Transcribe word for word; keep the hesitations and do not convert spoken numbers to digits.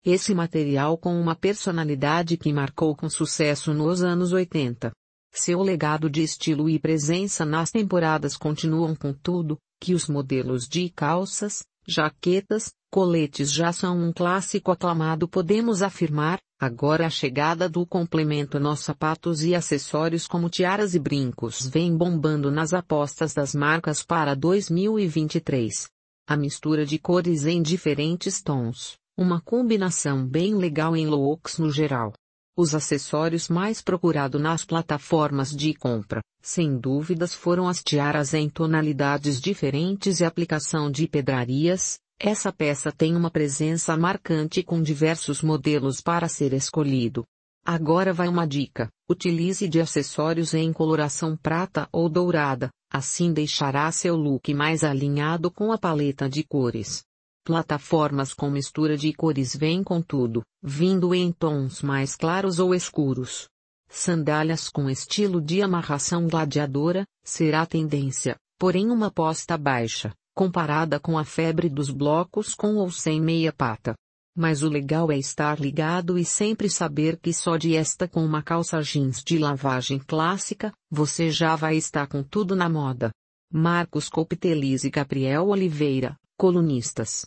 Esse material com uma personalidade que marcou com sucesso nos anos oitenta. Seu legado de estilo e presença nas temporadas continuam contudo, que os modelos de calças, jaquetas, coletes já são um clássico aclamado. Podemos afirmar, agora a chegada do complemento nos sapatos e acessórios como tiaras e brincos vem bombando nas apostas das marcas para dois mil e vinte e três. A mistura de cores em diferentes tons, uma combinação bem legal em looks no geral. Os acessórios mais procurados nas plataformas de compra, sem dúvidas foram as tiaras em tonalidades diferentes e aplicação de pedrarias. Essa peça tem uma presença marcante com diversos modelos para ser escolhido. Agora vai uma dica: utilize de acessórios em coloração prata ou dourada, assim deixará seu look mais alinhado com a paleta de cores. Plataformas com mistura de cores vêm com tudo, vindo em tons mais claros ou escuros. Sandálias com estilo de amarração gladiadora, será tendência, porém uma aposta baixa, comparada com a febre dos blocos com ou sem meia pata. Mas o legal é estar ligado e sempre saber que só de esta com uma calça jeans de lavagem clássica, você já vai estar com tudo na moda. Marcos Copitelis e Gabriel Oliveira, colunistas.